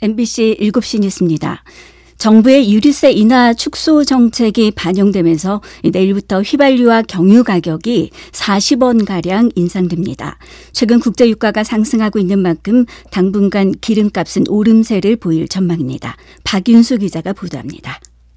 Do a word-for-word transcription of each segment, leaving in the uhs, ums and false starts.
엠비씨 일곱 시 뉴스입니다. 정부의 유류세 인하 축소 정책이 반영되면서 내일부터 휘발유와 경유 가격이 사십 원가량 인상됩니다. 최근 국제유가가 상승하고 있는 만큼 당분간 기름값은 오름세를 보일 전망입니다. 박윤수 기자가 보도합니다.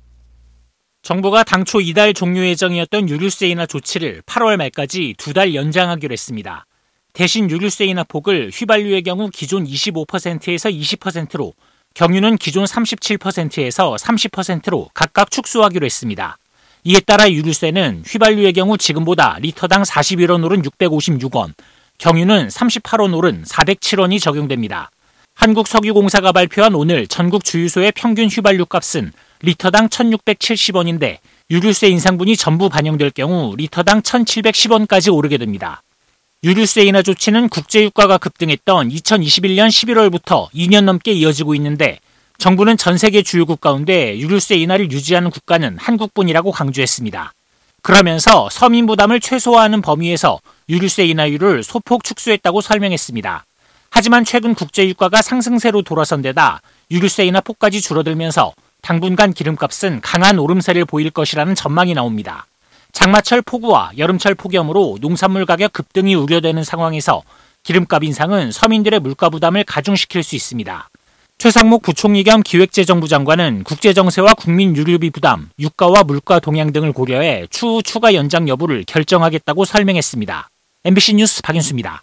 정부가 당초 이달 종료 예정이었던 유류세 인하 조치를 팔월 말까지 두 달 연장하기로 했습니다. 대신 유류세 인하 폭을 휘발유의 경우 기존 이십오 퍼센트에서 이십 퍼센트로, 경유는 기존 삼십칠 퍼센트에서 삼십 퍼센트로 각각 축소하기로 했습니다. 이에 따라 유류세는 휘발유의 경우 지금보다 리터당 사십일 원 오른 육백오십육 원, 경유는 삼십팔 원 오른 사백칠 원이 적용됩니다. 한국석유공사가 발표한 오늘 전국 주유소의 평균 휘발유 값은 리터당 천육백칠십 원인데 유류세 인상분이 전부 반영될 경우 리터당 천칠백십 원까지 오르게 됩니다. 유류세 인하 조치는 국제유가가 급등했던 이천이십일 년 십일월부터 이 년 넘게 이어지고 있는데 정부는 전 세계 주요국 가운데 유류세 인하를 유지하는 국가는 한국뿐이라고 강조했습니다. 그러면서 서민 부담을 최소화하는 범위에서 유류세 인하율을 소폭 축소했다고 설명했습니다. 하지만 최근 국제유가가 상승세로 돌아선 데다 유류세 인하 폭까지 줄어들면서 당분간 기름값은 강한 오름세를 보일 것이라는 전망이 나옵니다. 장마철 폭우와 여름철 폭염으로 농산물 가격 급등이 우려되는 상황에서 기름값 인상은 서민들의 물가 부담을 가중시킬 수 있습니다. 최상목 부총리 겸 기획재정부 장관은 국제정세와 국민 유류비 부담, 유가와 물가 동향 등을 고려해 추후 추가 연장 여부를 결정하겠다고 설명했습니다. 엠비씨 뉴스 박윤수입니다.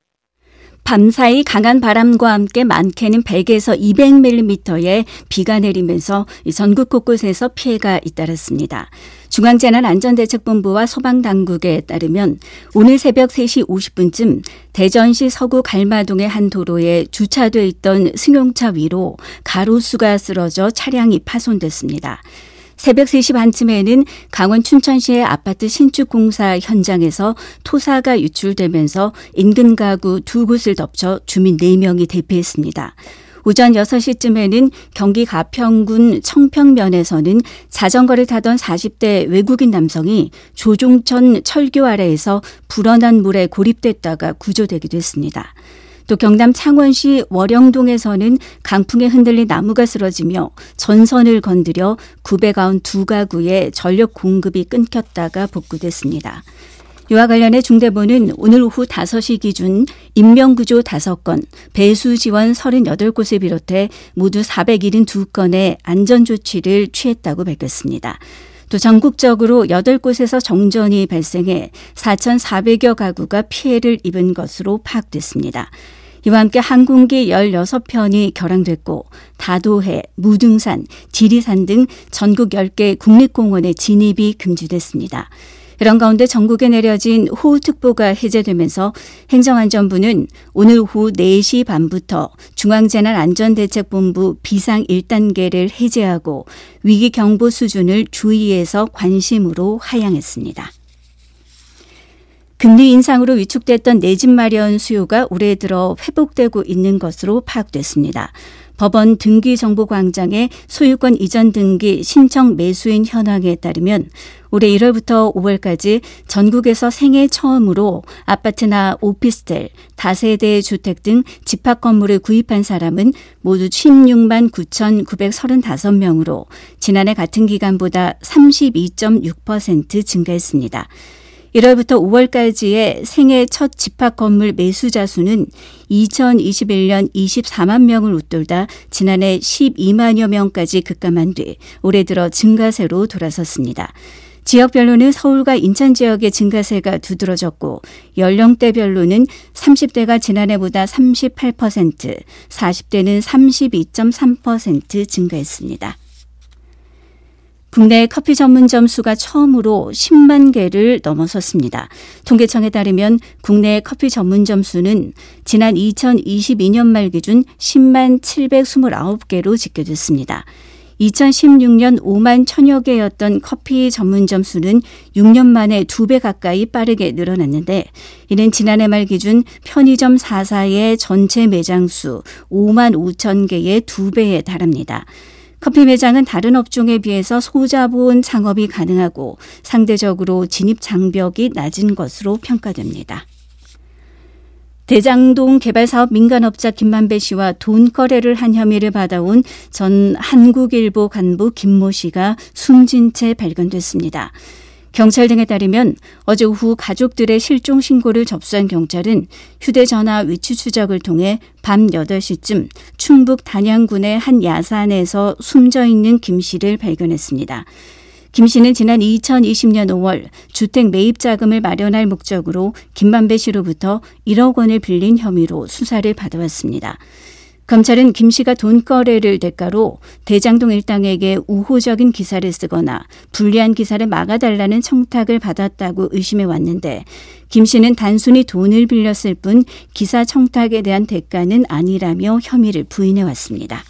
밤사이 강한 바람과 함께 많게는 백에서 이백 밀리미터의 비가 내리면서 전국 곳곳에서 피해가 잇따랐습니다. 중앙재난안전대책본부와 소방당국에 따르면 오늘 새벽 세 시 오십 분쯤 대전시 서구 갈마동의 한 도로에 주차돼 있던 승용차 위로 가로수가 쓰러져 차량이 파손됐습니다. 새벽 세 시 반쯤에는 강원 춘천시의 아파트 신축 공사 현장에서 토사가 유출되면서 인근 가구 두 곳을 덮쳐 주민 네 명이 대피했습니다. 오전 여섯 시쯤에는 경기 가평군 청평면에서는 자전거를 타던 사십 대 외국인 남성이 조종천 철교 아래에서 불어난 물에 고립됐다가 구조되기도 했습니다. 또 경남 창원시 월영동에서는 강풍에 흔들린 나무가 쓰러지며 전선을 건드려 구백구십이 가구의 전력 공급이 끊겼다가 복구됐습니다. 이와 관련해 중대본은 오늘 오후 다섯 시 기준 인명구조 다섯 건, 배수 지원 삼십팔 곳을 비롯해 모두 사백칠십이 건의 안전조치를 취했다고 밝혔습니다. 또 전국적으로 여덟 곳에서 정전이 발생해 사천사백여 가구가 피해를 입은 것으로 파악됐습니다. 이와 함께 항공기 열여섯 편이 결항됐고 다도해, 무등산, 지리산 등 전국 열 개 국립공원의 진입이 금지됐습니다. 이런 가운데 전국에 내려진 호우특보가 해제되면서 행정안전부는 오늘 오후 네 시 반부터 중앙재난안전대책본부 비상 일 단계를 해제하고 위기경보 수준을 주의에서 관심으로 하향했습니다. 금리 인상으로 위축됐던 내 집 마련 수요가 올해 들어 회복되고 있는 것으로 파악됐습니다. 법원 등기정보광장의 소유권 이전 등기 신청 매수인 현황에 따르면 올해 일월부터 오월까지 전국에서 생애 처음으로 아파트나 오피스텔, 다세대 주택 등 집합 건물을 구입한 사람은 모두 십육만 구천구백삼십오 명으로 지난해 같은 기간보다 삼십이 점 육 퍼센트 증가했습니다. 일월부터 오월까지의 생애 첫 집합 건물 매수자 수는 이천이십일 년 이십사만 명을 웃돌다 지난해 십이만여 명까지 급감한 뒤 올해 들어 증가세로 돌아섰습니다. 지역별로는 서울과 인천 지역의 증가세가 두드러졌고 연령대별로는 삼십 대가 지난해보다 삼십팔 퍼센트, 사십 대는 삼십이 점 삼 퍼센트 증가했습니다. 국내 커피 전문점 수가 처음으로 십만 개를 넘어섰습니다. 통계청에 따르면 국내 커피 전문점 수는 지난 이천이십이 년 말 기준 십만 칠백이십구 개로 집계됐습니다. 이천십육 년 오만 천여 개였던 커피 전문점 수는 육 년 만에 두 배 가까이 빠르게 늘어났는데 이는 지난해 말 기준 편의점 사 사의 전체 매장 수 오만 오천 개의 두 배에 달합니다. 커피 매장은 다른 업종에 비해서 소자본 창업이 가능하고 상대적으로 진입 장벽이 낮은 것으로 평가됩니다. 대장동 개발사업 민간업자 김만배 씨와 돈거래를 한 혐의를 받아온 전 한국일보 간부 김모 씨가 숨진 채 발견됐습니다. 경찰 등에 따르면 어제 오후 가족들의 실종 신고를 접수한 경찰은 휴대전화 위치 추적을 통해 밤 여덟 시쯤 충북 단양군의 한 야산에서 숨져 있는 김 씨를 발견했습니다. 김 씨는 지난 이천이십 년 오월 주택 매입 자금을 마련할 목적으로 김만배 씨로부터 일억 원을 빌린 혐의로 수사를 받아왔습니다. 검찰은 김 씨가 돈거래를 대가로 대장동 일당에게 우호적인 기사를 쓰거나 불리한 기사를 막아달라는 청탁을 받았다고 의심해 왔는데 김 씨는 단순히 돈을 빌렸을 뿐 기사 청탁에 대한 대가는 아니라며 혐의를 부인해 왔습니다.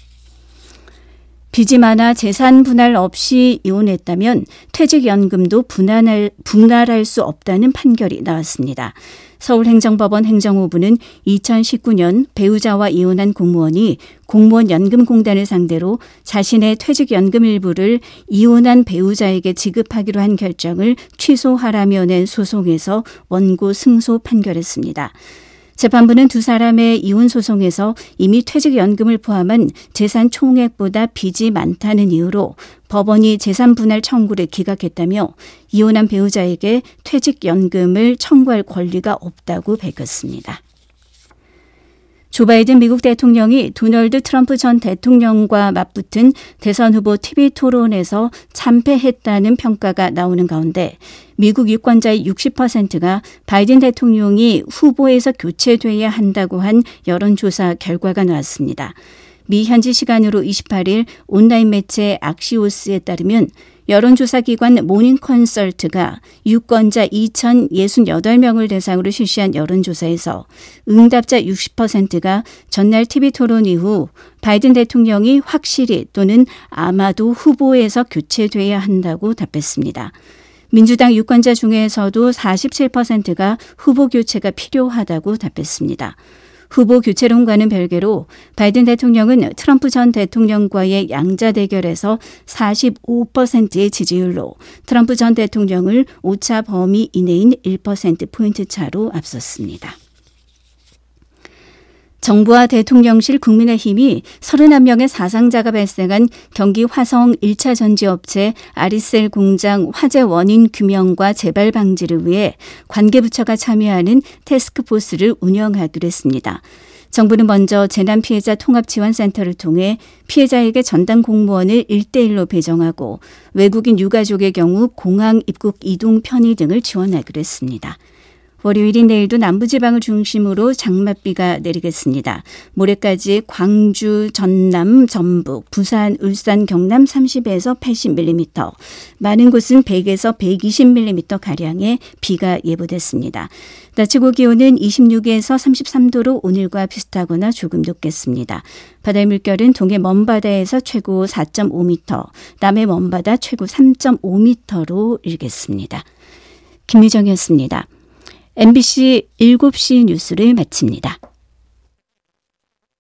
빚이 많아 재산 분할 없이 이혼했다면 퇴직연금도 분할할, 분할할 수 없다는 판결이 나왔습니다. 서울행정법원 행정오부는 이천십구 년 배우자와 이혼한 공무원이 공무원연금공단을 상대로 자신의 퇴직연금 일부를 이혼한 배우자에게 지급하기로 한 결정을 취소하라며 낸 소송에서 원고 승소 판결했습니다. 재판부는 두 사람의 이혼 소송에서 이미 퇴직연금을 포함한 재산 총액보다 빚이 많다는 이유로 법원이 재산 분할 청구를 기각했다며 이혼한 배우자에게 퇴직연금을 청구할 권리가 없다고 밝혔습니다. 조 바이든 미국 대통령이 도널드 트럼프 전 대통령과 맞붙은 대선 후보 티비 토론에서 참패했다는 평가가 나오는 가운데 미국 유권자의 육십 퍼센트가 바이든 대통령이 후보에서 교체돼야 한다고 한 여론조사 결과가 나왔습니다. 미 현지 시간으로 이십팔 일 온라인 매체 악시오스에 따르면 여론조사 기관 모닝컨설트가 유권자 이천육십팔 명을 대상으로 실시한 여론조사에서 응답자 육십 퍼센트가 전날 티비 토론 이후 바이든 대통령이 확실히 또는 아마도 후보에서 교체돼야 한다고 답했습니다. 민주당 유권자 중에서도 사십칠 퍼센트가 후보 교체가 필요하다고 답했습니다. 후보 교체론과는 별개로 바이든 대통령은 트럼프 전 대통령과의 양자 대결에서 사십오 퍼센트의 지지율로 트럼프 전 대통령을 오차 범위 이내인 일 퍼센트포인트 차로 앞섰습니다. 정부와 대통령실 국민의힘이 서른한 명의 사상자가 발생한 경기 화성 일 차 전지업체 아리셀 공장 화재 원인 규명과 재발 방지를 위해 관계부처가 참여하는 태스크포스를 운영하기로 했습니다. 정부는 먼저 재난피해자 통합지원센터를 통해 피해자에게 전담 공무원을 일 대일로 배정하고 외국인 유가족의 경우 공항 입국 이동 편의 등을 지원하기로 했습니다. 월요일인 내일도 남부지방을 중심으로 장맛비가 내리겠습니다. 모레까지 광주, 전남, 전북, 부산, 울산, 경남 삼십에서 팔십 밀리미터, 많은 곳은 백에서 백이십 밀리미터가량의 비가 예보됐습니다. 낮 최고 기온은 이십육에서 삼십삼 도로 오늘과 비슷하거나 조금 높겠습니다. 바다의 물결은 동해 먼바다에서 최고 사 점 오 미터, 남해 먼바다 최고 삼 점 오 미터로 일겠습니다. 김미정이었습니다. 엠비씨 일곱 시 뉴스를 마칩니다.